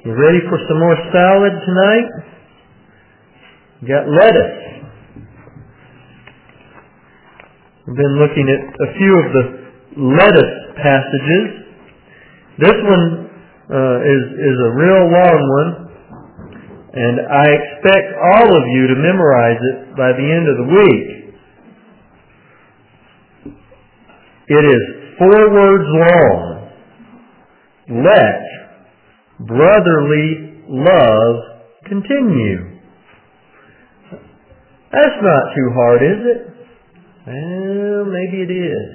You ready for some more salad tonight? We got lettuce. We've been looking at a few of the lettuce passages. This one is a real long one, and I expect all of you to memorize it by the end of the week. It is 4 words long. Let brotherly love continue. That's not too hard, is it? Well, maybe it is.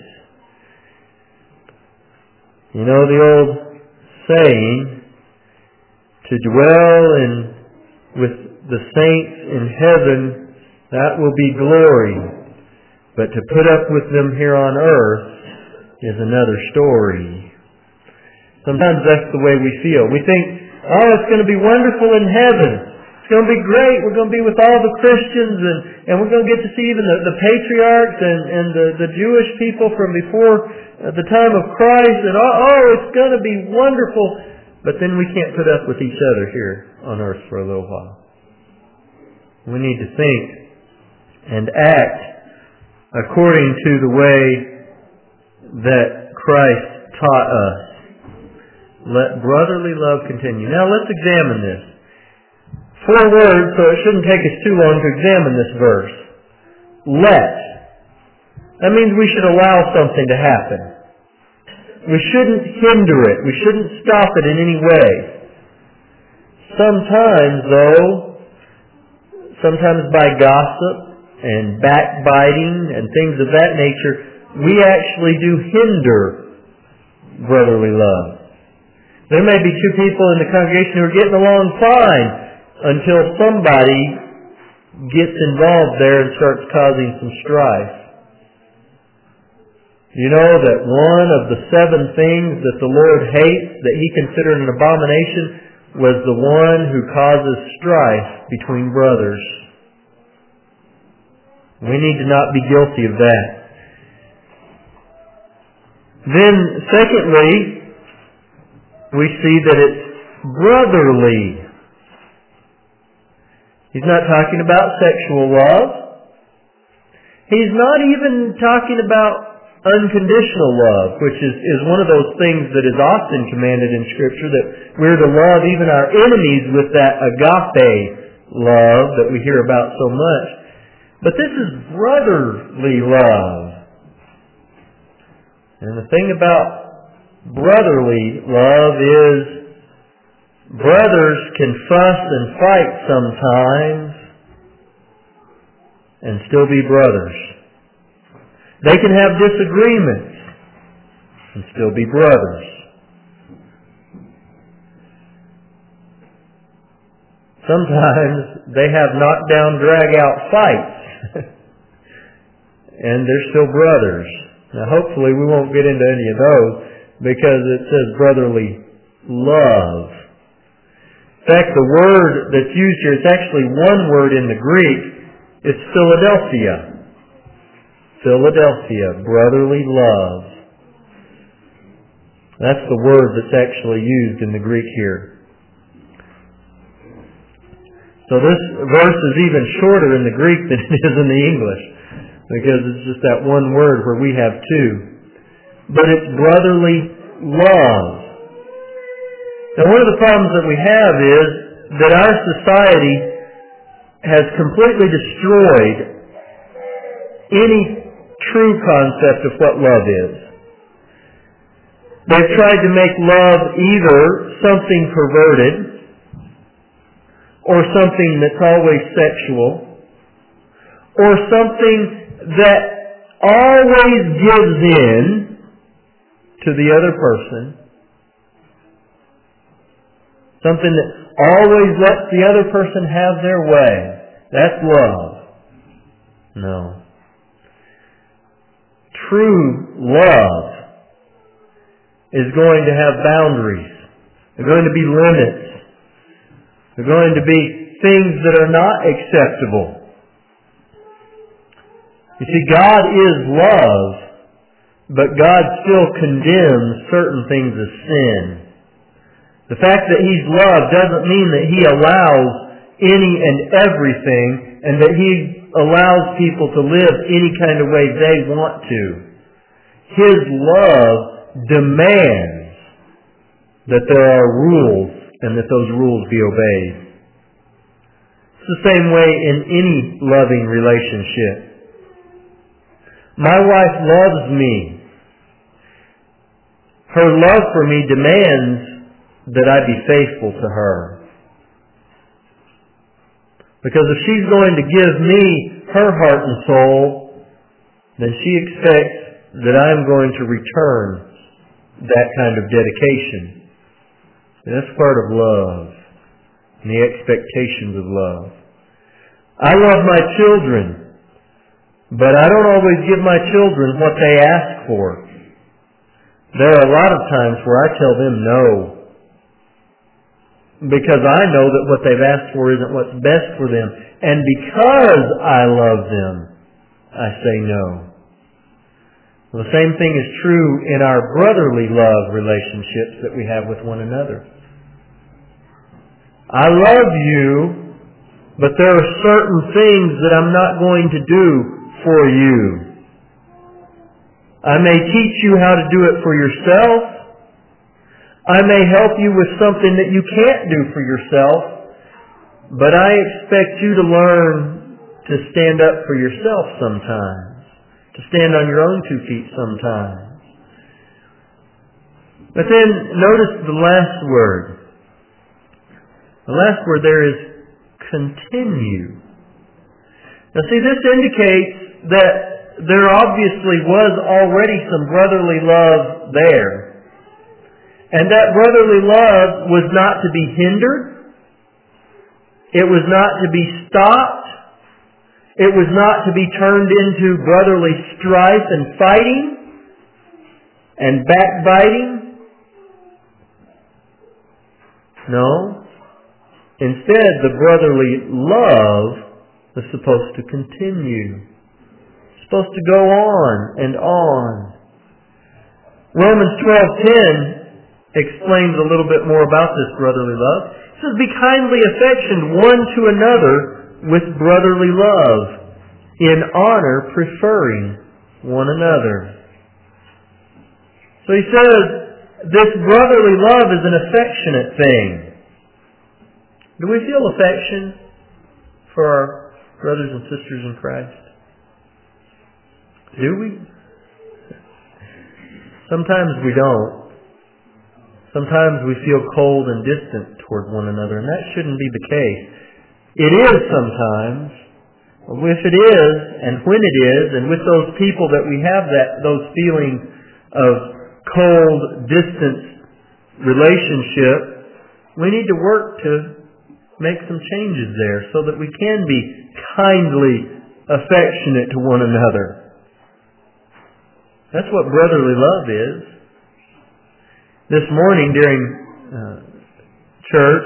You know the old saying, to dwell with the saints in heaven, that will be glory. But to put up with them here on earth is another story. Sometimes that's the way we feel. We think, oh, it's going to be wonderful in heaven. It's going to be great. We're going to be with all the Christians, and we're going to get to see even the patriarchs and the Jewish people from before the time of Christ. And it's going to be wonderful. But then we can't put up with each other here on earth for a little while. We need to think and act according to the way that Christ taught us. Let brotherly love continue. Now let's examine this. 4 words, so it shouldn't take us too long to examine this verse. Let. That means we should allow something to happen. We shouldn't hinder it. We shouldn't stop it in any way. Sometimes by gossip and backbiting and things of that nature, we actually do hinder brotherly love. There may be 2 people in the congregation who are getting along fine until somebody gets involved there and starts causing some strife. You know that one of the 7 things that the Lord hates, that He considered an abomination, was the one who causes strife between brothers. We need to not be guilty of that. Then, secondly, we see that it's brotherly. He's not talking about sexual love. He's not even talking about unconditional love, which is one of those things that is often commanded in Scripture, that we're to love even our enemies with that agape love that we hear about so much. But this is brotherly love. And the thing about brotherly love is brothers can fuss and fight sometimes and still be brothers. They can have disagreements and still be brothers. Sometimes they have knockdown, drag-out fights and they're still brothers. Now hopefully we won't get into any of those, because it says brotherly love. In fact, the word that's used here, it's actually one word in the Greek. It's Philadelphia. Philadelphia, brotherly love. That's the word that's actually used in the Greek here. So this verse is even shorter in the Greek than it is in the English, because it's just that one word where we have 2. But it's brotherly love. Now, one of the problems that we have is that our society has completely destroyed any true concept of what love is. They've tried to make love either something perverted or something that's always sexual or something that always gives in to the other person. Something that always lets the other person have their way. That's love. No. True love is going to have boundaries. There are going to be limits. There are going to be things that are not acceptable. You see, God is love, but God still condemns certain things as sin. The fact that He's love doesn't mean that He allows any and everything and that He allows people to live any kind of way they want to. His love demands that there are rules and that those rules be obeyed. It's the same way in any loving relationship. My wife loves me. Her love for me demands that I be faithful to her. Because if she's going to give me her heart and soul, then she expects that I'm going to return that kind of dedication. And that's part of love and the expectations of love. I love my children, but I don't always give my children what they ask for. There are a lot of times where I tell them no, because I know that what they've asked for isn't what's best for them. And because I love them, I say no. Well, the same thing is true in our brotherly love relationships that we have with one another. I love you, but there are certain things that I'm not going to do for you. I may teach you how to do it for yourself. I may help you with something that you can't do for yourself, but I expect you to learn to stand up for yourself sometimes, to stand on your own 2 feet sometimes. But then notice the last word. The last word there is continue. Now see, this indicates that there obviously was already some brotherly love there. And that brotherly love was not to be hindered. It was not to be stopped. It was not to be turned into brotherly strife and fighting and backbiting. No. Instead, the brotherly love is supposed to continue. It's supposed to go on and on. Romans 12:10 explains a little bit more about this brotherly love. It says, be kindly affectioned one to another with brotherly love, in honor preferring one another. So he says, this brotherly love is an affectionate thing. Do we feel affection for our brothers and sisters in Christ? Do we? Sometimes we don't. Sometimes we feel cold and distant toward one another, and that shouldn't be the case. It is sometimes. If it is, and when it is, and with those people that we have those feelings of cold, distant relationship, we need to work to make some changes there so that we can be kindly affectionate to one another. That's what brotherly love is. This morning during church,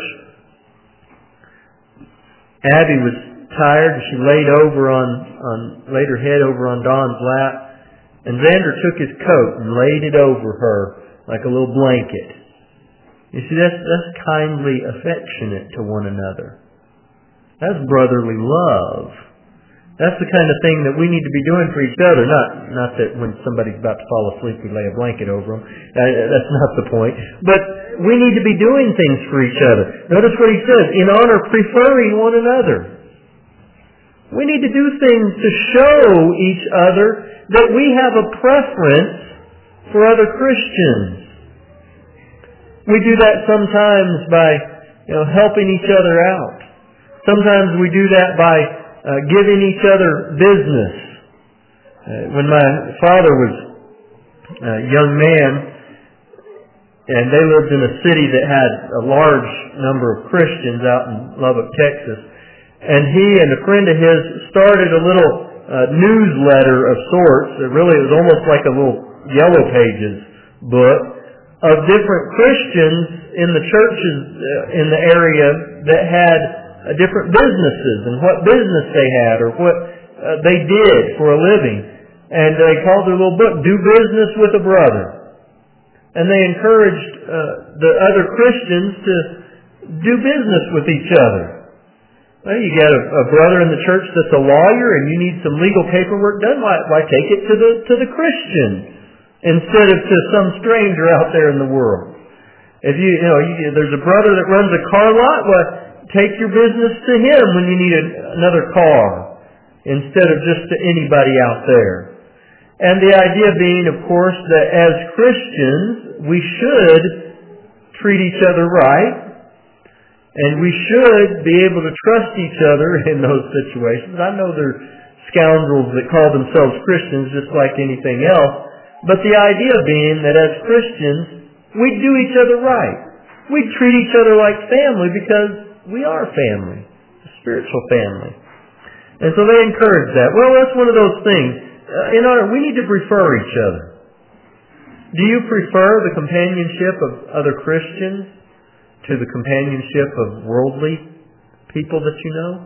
Abby was tired. She laid her head over on Don's lap, and Xander took his coat and laid it over her like a little blanket. You see, that's kindly affectionate to one another. That's brotherly love. That's the kind of thing that we need to be doing for each other. Not that when somebody's about to fall asleep, we lay a blanket over them. That's not the point. But we need to be doing things for each other. Notice what he says, in honor preferring one another. We need to do things to show each other that we have a preference for other Christians. We do that sometimes by helping each other out. Sometimes we do that by giving each other business. When my father was a young man, and they lived in a city that had a large number of Christians out in Lubbock, Texas, and he and a friend of his started a little newsletter of sorts. It was almost like a little Yellow Pages book of different Christians in the churches in the area that had different businesses and what business they had or what they did for a living. And they called their little book, Do Business with a Brother. And they encouraged the other Christians to do business with each other. Well, you got a brother in the church that's a lawyer and you need some legal paperwork done. Why take it to the Christian instead of to some stranger out there in the world? If there's a brother that runs a car lot, well, take your business to him when you need another car instead of just to anybody out there. And the idea being, of course, that as Christians, we should treat each other right, and we should be able to trust each other in those situations. I know there are scoundrels that call themselves Christians just like anything else, but the idea being that as Christians, we do each other right. We treat each other like family because we are family, a spiritual family. And so they encourage that. Well, that's one of those things. We need to prefer each other. Do you prefer the companionship of other Christians to the companionship of worldly people that you know?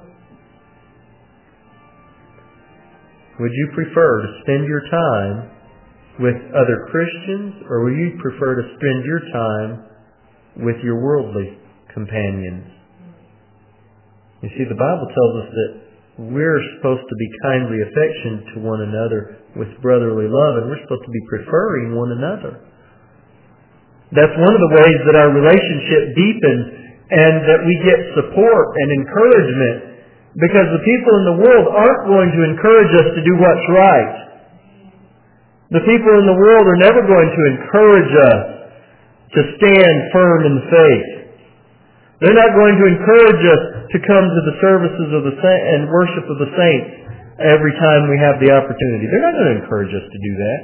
Would you prefer to spend your time with other Christians, or would you prefer to spend your time with your worldly companions? You see, the Bible tells us that we're supposed to be kindly affectionate to one another with brotherly love, and we're supposed to be preferring one another. That's one of the ways that our relationship deepens and that we get support and encouragement, because the people in the world aren't going to encourage us to do what's right. The people in the world are never going to encourage us to stand firm in the faith. They're not going to encourage us to come to the services of the and worship of the saints every time we have the opportunity. They're not going to encourage us to do that.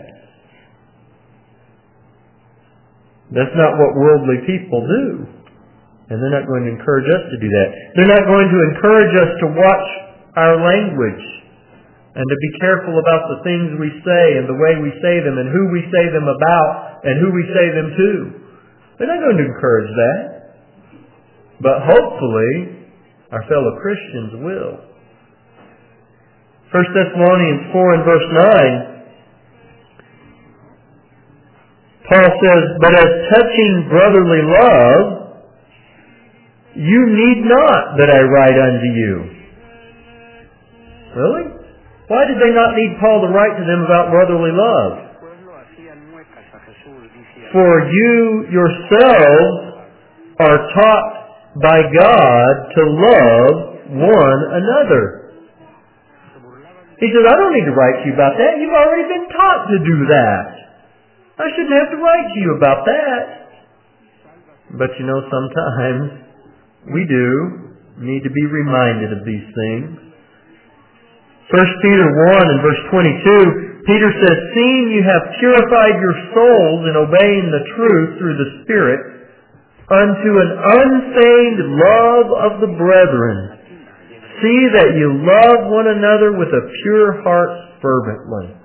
That's not what worldly people do. And they're not going to encourage us to do that. They're not going to encourage us to watch our language and to be careful about the things we say and the way we say them and who we say them about and who we say them to. They're not going to encourage that. But hopefully, our fellow Christians will. 1 Thessalonians 4 and verse 9, Paul says, "But as touching brotherly love, you need not that I write unto you." Really? Why did they not need Paul to write to them about brotherly love? "For you yourselves are taught by God to love one another." He says, I don't need to write to you about that. You've already been taught to do that. I shouldn't have to write to you about that. But sometimes we do need to be reminded of these things. 1 Peter 1 and verse 22, Peter says, "Seeing you have purified your souls in obeying the truth through the Spirit, unto an unfeigned love of the brethren, see that you love one another with a pure heart fervently."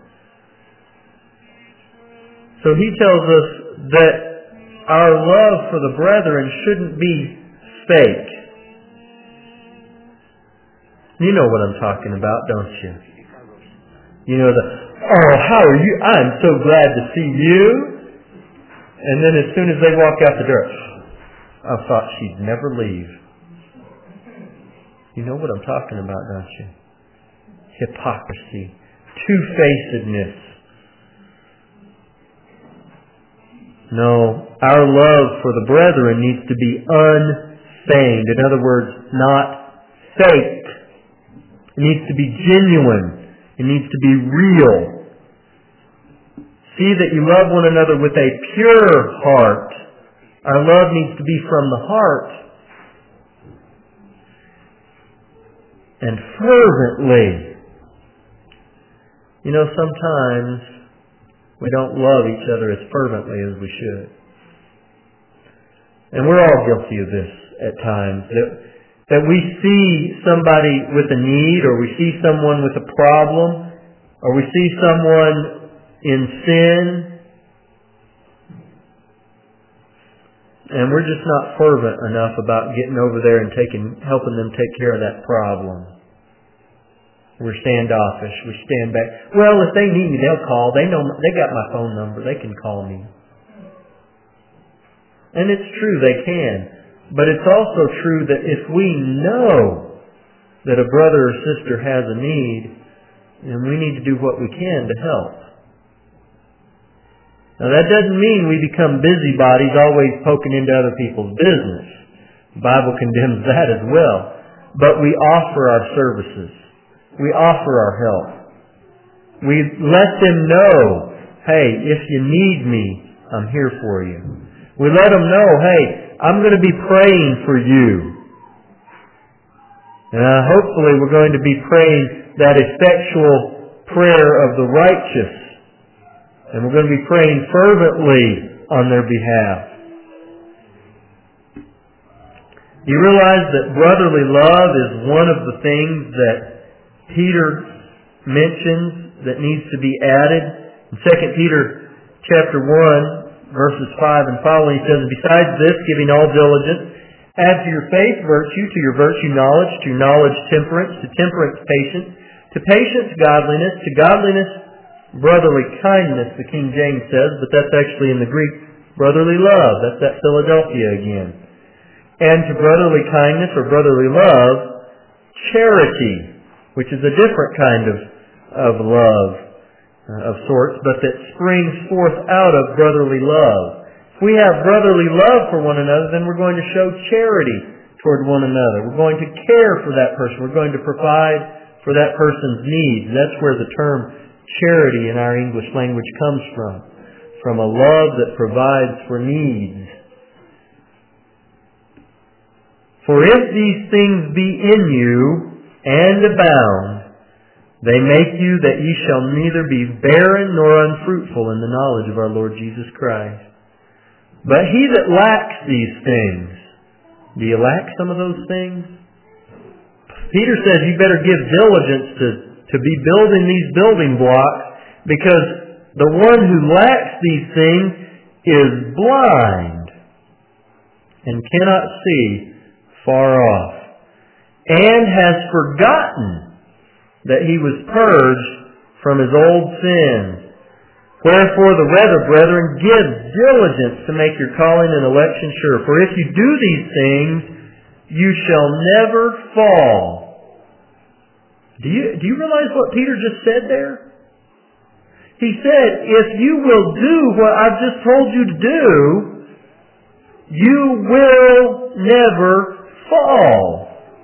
So he tells us that our love for the brethren shouldn't be fake. You know what I'm talking about, don't you? "Oh, how are you? I'm so glad to see you." And then as soon as they walk out the door, "I thought she'd never leave." You know what I'm talking about, don't you? Hypocrisy, two-facedness. No, our love for the brethren needs to be unfeigned. In other words, not faked. It needs to be genuine. It needs to be real. See that you love one another with a pure heart. Our love needs to be from the heart. And fervently. Sometimes we don't love each other as fervently as we should. And we're all guilty of this at times. That we see somebody with a need, or we see someone with a problem, or we see someone in sin, and we're just not fervent enough about getting over there and helping them take care of that problem. We're standoffish. We stand back. Well, if they need me, they'll call. They know. They got my phone number. They can call me. And it's true, they can. But it's also true that if we know that a brother or sister has a need, then we need to do what we can to help. Now that doesn't mean we become busybodies always poking into other people's business. The Bible condemns that as well. But we offer our services. We offer our help. We let them know, hey, if you need me, I'm here for you. We let them know, hey, I'm going to be praying for you. And hopefully we're going to be praying that effectual prayer of the righteous. And we're going to be praying fervently on their behalf. You realize that brotherly love is one of the things that Peter mentions that needs to be added. In 2 Peter chapter 1, verses 5 and following, he says, besides this, giving all diligence, add to your faith virtue, to your virtue knowledge, to your knowledge temperance, to temperance patience, to patience godliness, to godliness brotherly kindness, the King James says, but that's actually in the Greek, brotherly love. That's that Philadelphia again. And to brotherly kindness or brotherly love, charity, which is a different kind of love of sorts, but that springs forth out of brotherly love. If we have brotherly love for one another, then we're going to show charity toward one another. We're going to care for that person. We're going to provide for that person's needs. That's where the term charity in our English language comes from a love that provides for needs. For if these things be in you and abound, they make you that ye shall neither be barren nor unfruitful in the knowledge of our Lord Jesus Christ. But he that lacks these things, do you lack some of those things? Peter says you better give diligence to be building these building blocks, because the one who lacks these things is blind and cannot see far off, and has forgotten that he was purged from his old sins. Wherefore the rather, brethren, give diligence to make your calling and election sure. For if you do these things, you shall never fall. Do you realize what Peter just said there? He said, if you will do what I've just told you to do, you will never fall.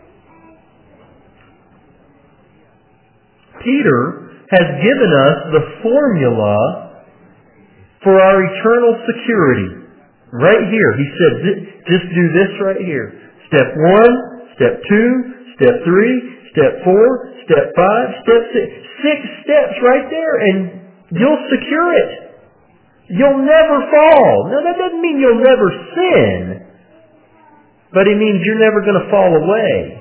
Peter has given us the formula for our eternal security. Right here. He said, just do this right here. Step 1, step 2, step 3, step 4, step 5, step 6. 6 steps right there, and you'll secure it. You'll never fall. Now that doesn't mean you'll never sin, but it means you're never going to fall away.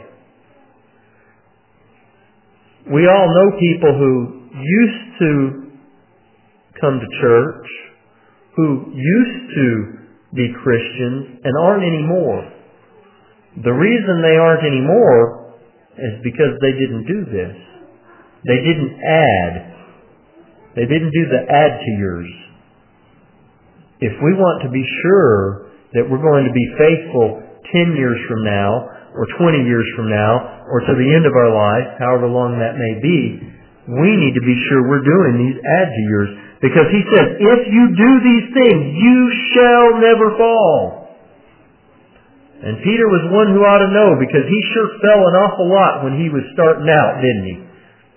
We all know people who used to come to church, who used to be Christians and aren't anymore. The reason they aren't anymore is because they didn't do this. They didn't add. They didn't do the add to yours. If we want to be sure that we're going to be faithful 10 years from now, or 20 years from now, or to the end of our life, however long that may be, we need to be sure we're doing these add to yours. Because he says, if you do these things, you shall never fall. And Peter was one who ought to know, because he sure fell an awful lot when he was starting out, didn't he?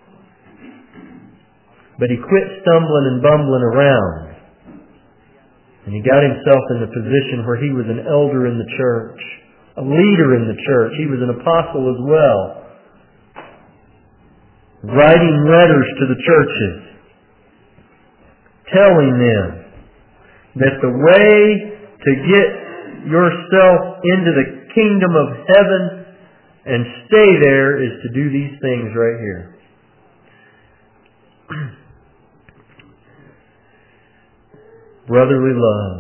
But he quit stumbling and bumbling around. And he got himself in the position where he was an elder in the church, a leader in the church. He was an apostle as well, writing letters to the churches, telling them that the way to get yourself into the kingdom of heaven and stay there is to do these things right here. Brotherly love.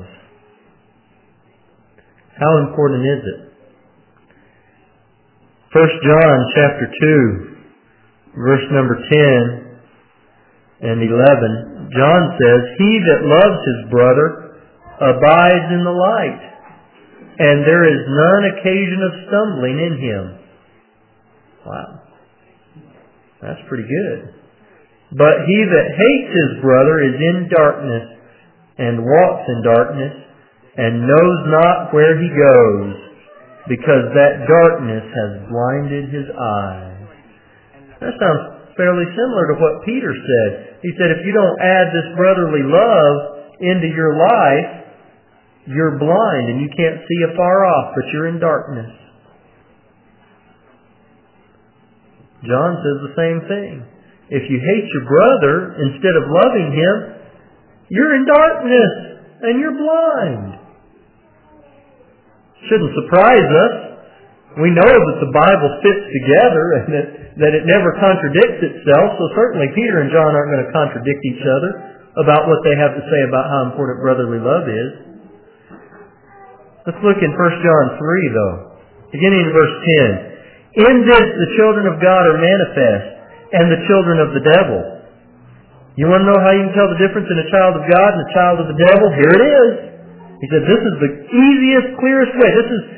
How important is it? 1 John chapter 2, verse number 10 and 11, John says, he that loves his brother abides in the light, and there is none occasion of stumbling in him. Wow. That's pretty good. But he that hates his brother is in darkness, and walks in darkness, and knows not where he goes, because that darkness has blinded his eyes. That sounds fairly similar to what Peter said. He said, if you don't add this brotherly love into your life, you're blind and you can't see afar off, but you're in darkness. John says the same thing. If you hate your brother instead of loving him, you're in darkness and you're blind. Shouldn't surprise us. We know that the Bible fits together and that it never contradicts itself, so certainly Peter and John aren't going to contradict each other about what they have to say about how important brotherly love is. Let's look in 1 John 3, though. Beginning in verse 10. In this the children of God are manifest, and the children of the devil. You want to know how you can tell the difference in a child of God and a child of the devil? Here it is. He said, this is the easiest, clearest way.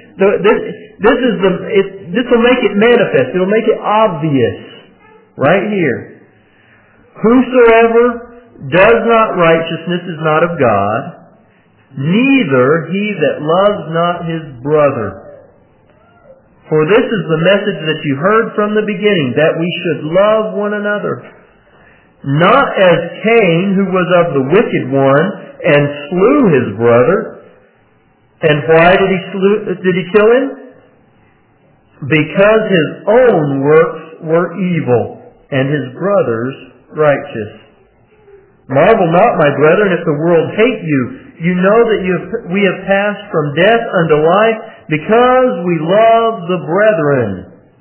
This will make it manifest. It will make it obvious. Right here. Whosoever does not righteousness is not of God, neither he that loves not his brother. For this is the message that you heard from the beginning, that we should love one another. Not as Cain, who was of the wicked one, and slew his brother. And why did he kill him? Because his own works were evil, and his brother's righteous. Marvel not, my brethren, if the world hate you. You know that we have passed from death unto life, because we love the brethren.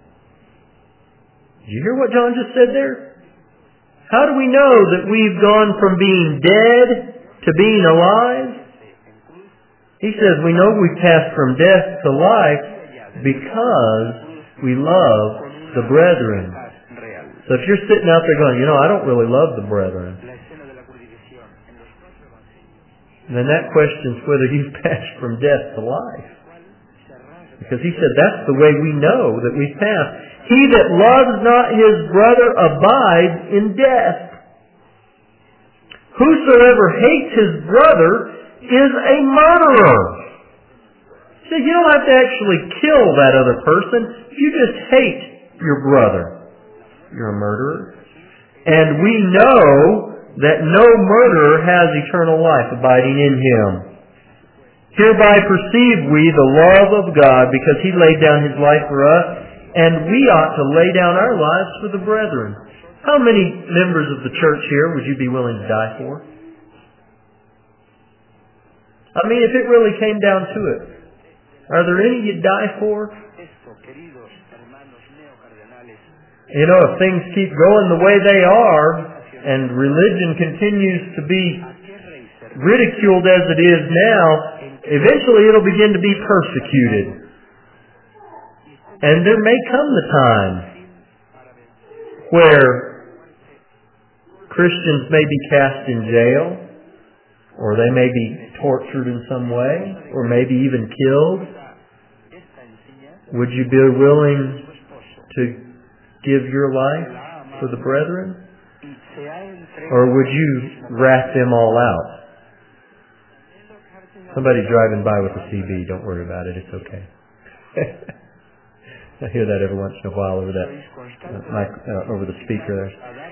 Did you hear what John just said there? How do we know that we've gone from being dead to being alive? He says we know we've passed from death to life because we love the brethren. So if you're sitting out there going, I don't really love the brethren, then that questions whether you've passed from death to life. Because he said that's the way we know that we've passed. He that loves not his brother abides in death. Whosoever hates his brother is a murderer. See, you don't have to actually kill that other person. You just hate your brother. You're a murderer. And we know that no murderer has eternal life abiding in him. Hereby perceive we the love of God, because he laid down his life for us, and we ought to lay down our lives for the brethren. How many members of the church here would you be willing to die for? I mean, if it really came down to it, are there any you'd die for? If things keep going the way they are, and religion continues to be ridiculed as it is now, eventually it'll begin to be persecuted. And there may come the time where Christians may be cast in jail, or they may be tortured in some way, or maybe even killed. Would you be willing to give your life for the brethren? Or would you rat them all out? Somebody driving by with a CB, don't worry about it, it's okay. I hear that every once in a while over that over the speaker there.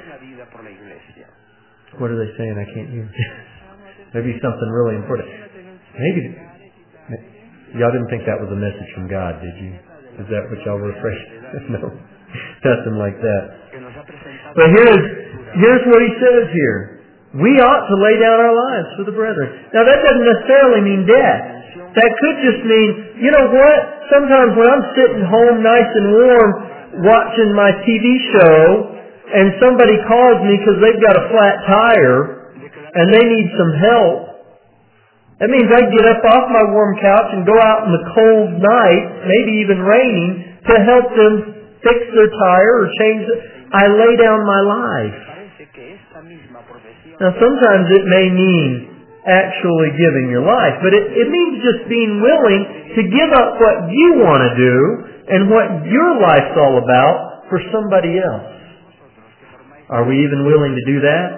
What are they saying? I can't hear. Maybe something really important. Maybe y'all didn't think that was a message from God, did you? Is that what y'all were afraid? No, nothing like that. But here's what he says here. We ought to lay down our lives for the brethren. Now that doesn't necessarily mean death. That could just mean, you know what? Sometimes when I'm sitting home nice and warm watching my TV show and somebody calls me because they've got a flat tire and they need some help, that means I get up off my warm couch and go out in the cold night, maybe even raining, to help them fix their tire or change it. I lay down my life. Now sometimes it may mean actually giving your life. But it means just being willing to give up what you want to do and what your life's all about for somebody else. Are we even willing to do that?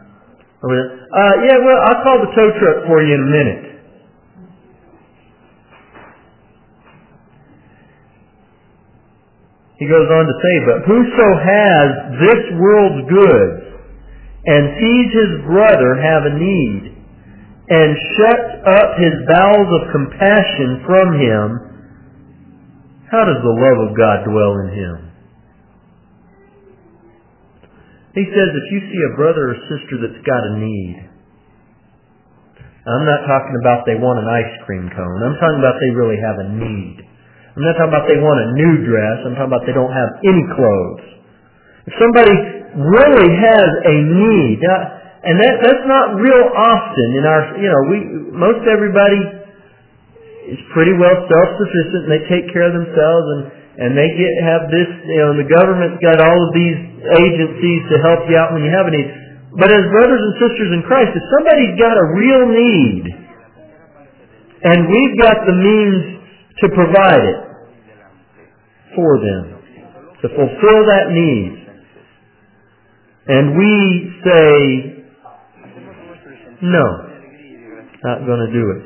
I'll call the tow truck for you in a minute. He goes on to say, but whoso has this world's goods and sees his brother have a need and shuts up his bowels of compassion from him, how does the love of God dwell in him? He says if you see a brother or sister that's got a need, I'm not talking about they want an ice cream cone. I'm talking about they really have a need. I'm not talking about they want a new dress. I'm talking about they don't have any clothes. If somebody really has a need, and that's not real often in our, most everybody is pretty well self-sufficient and they take care of themselves and they have this, the government's got all of these agencies to help you out when you have a need. But as brothers and sisters in Christ, if somebody's got a real need and we've got the means to provide it for them, to fulfill that need, and we say, no, not going to do it.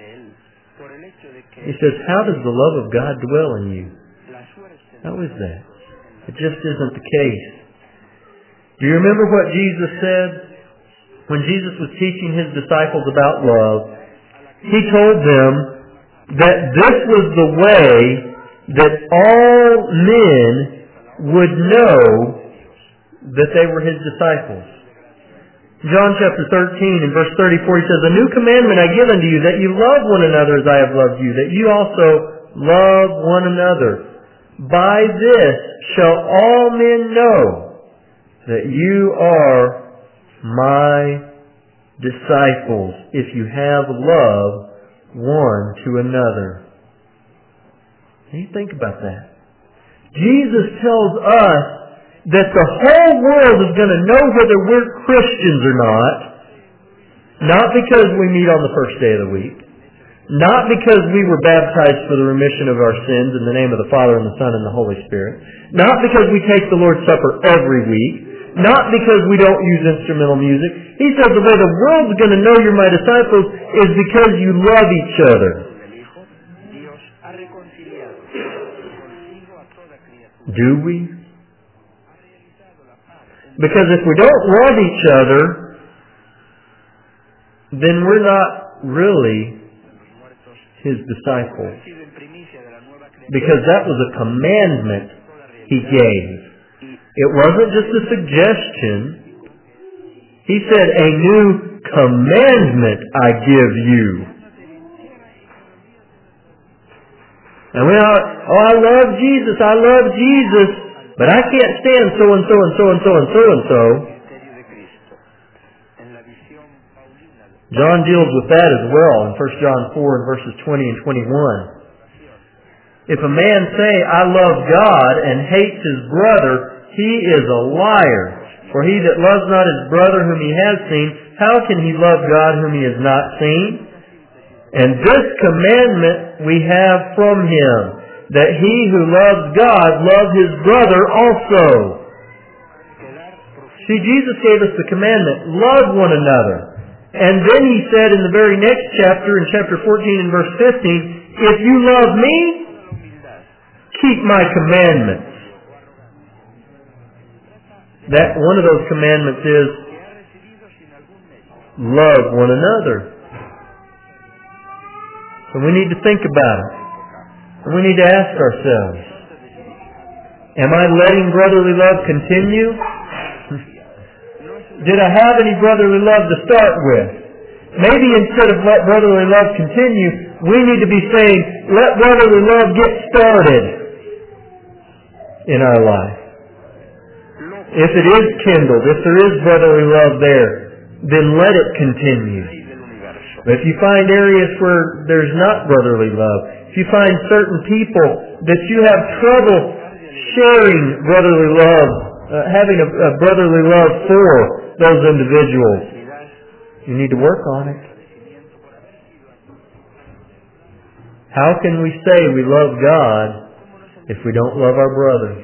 He says, how does the love of God dwell in you? How is that? It just isn't the case. Do you remember what Jesus said? When Jesus was teaching his disciples about love, he told them that this was the way that all men would know that they were his disciples. John chapter 13 and verse 34, he says, a new commandment I give unto you, that you love one another as I have loved you, that you also love one another. By this shall all men know that you are my disciples, if you have love one to another. Can you think about that? Jesus tells us that the whole world is going to know whether we're Christians or not because we meet on the first day of the week, not because we were baptized for the remission of our sins in the name of the Father and the Son and the Holy Spirit, not because we take the Lord's Supper every week, not because we don't use instrumental music. He says the way the world's going to know you're my disciples is because you love each other. Do we? Because if we don't love each other, then we're not really his disciples. Because that was a commandment he gave. It wasn't just a suggestion. He said, a new commandment I give you. And I love Jesus, but I can't stand so-and-so and so-and-so and so-and-so. John deals with that as well in 1 John 4 and verses 20 and 21. If a man say, I love God, and hates his brother, he is a liar. For he that loves not his brother whom he has seen, how can he love God whom he has not seen? And this commandment we have from him, that he who loves God love his brother also. See, Jesus gave us the commandment, love one another. And then he said in the very next chapter, in chapter 14 and verse 15, if you love me, keep my commandments. That one of those commandments is love one another. So we need to think about it. And we need to ask ourselves, am I letting brotherly love continue? Did I have any brotherly love to start with? Maybe instead of let brotherly love continue, we need to be saying, let brotherly love get started in our life. If it is kindled, if there is brotherly love there, then let it continue. But if you find areas where there's not brotherly love, if you find certain people that you have trouble sharing brotherly love, having a brotherly love for those individuals, you need to work on it. How can we say we love God if we don't love our brothers?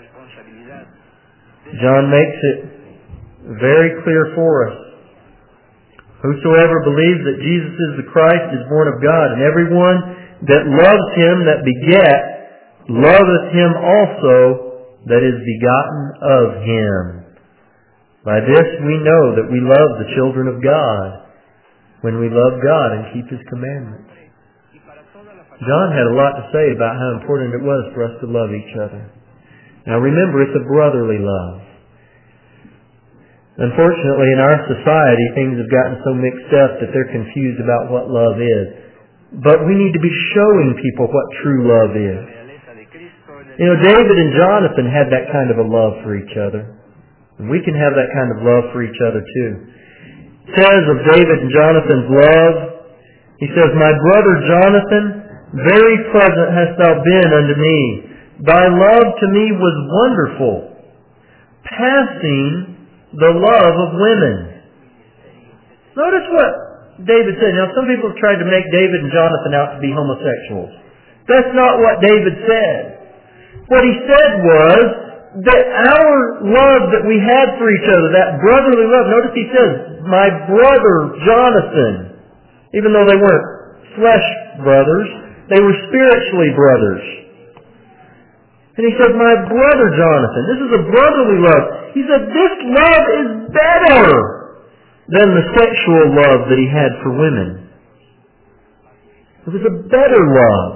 John makes it very clear for us. Whosoever believes that Jesus is the Christ is born of God, and everyone that loves Him that begat loveth Him also that is begotten of Him. By this we know that we love the children of God, when we love God and keep His commandments. John had a lot to say about how important it was for us to love each other. Now remember, it's a brotherly love. Unfortunately, in our society, things have gotten so mixed up that they're confused about what love is. But we need to be showing people what true love is. You know, David and Jonathan had that kind of a love for each other. And we can have that kind of love for each other too. It says of David and Jonathan's love, he says, "My brother Jonathan, very pleasant hast thou been unto me. Thy love to me was wonderful, passing the love of women." Notice what David said. Now, some people have tried to make David and Jonathan out to be homosexuals. That's not what David said. What he said was that our love that we had for each other, that brotherly love, notice he says, "My brother Jonathan," even though they weren't flesh brothers, they were spiritually brothers. And he said, "My brother Jonathan." This is a brotherly love. He said, this love is better than the sexual love that he had for women. It was a better love.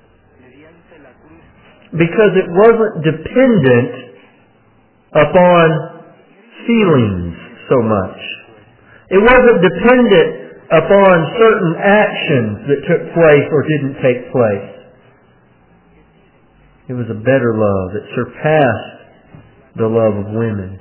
Because it wasn't dependent upon feelings so much. It wasn't dependent upon certain actions that took place or didn't take place. It was a better love that surpassed the love of women.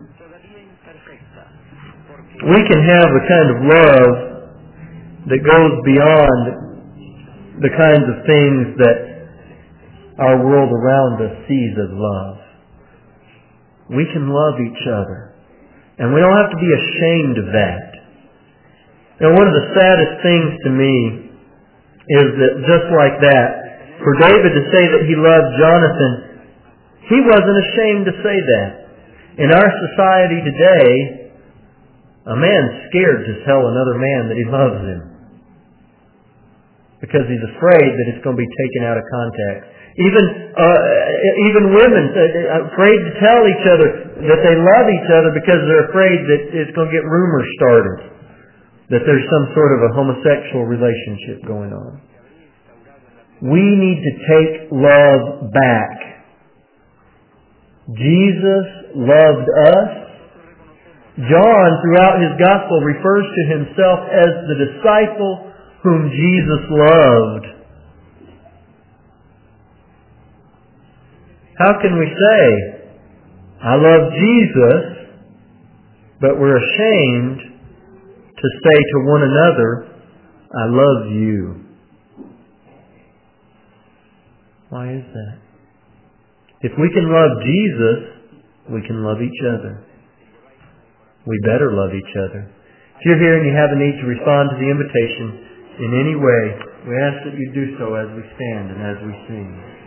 We can have a kind of love that goes beyond the kinds of things that our world around us sees as love. We can love each other. And we don't have to be ashamed of that. Now, one of the saddest things to me is that just like that, for David to say that he loved Jonathan, he wasn't ashamed to say that. In our society today, a man's scared to tell another man that he loves him, because he's afraid that it's going to be taken out of context. Even women are afraid to tell each other that they love each other because they're afraid that it's going to get rumors started, that there's some sort of a homosexual relationship going on. We need to take love back. Jesus loved us. John, throughout his gospel, refers to himself as the disciple whom Jesus loved. How can we say, I love Jesus, but we're ashamed to say to one another, I love you? Why is that? If we can love Jesus, we can love each other. We better love each other. If you're here and you have a need to respond to the invitation in any way, we ask that you do so as we stand and as we sing.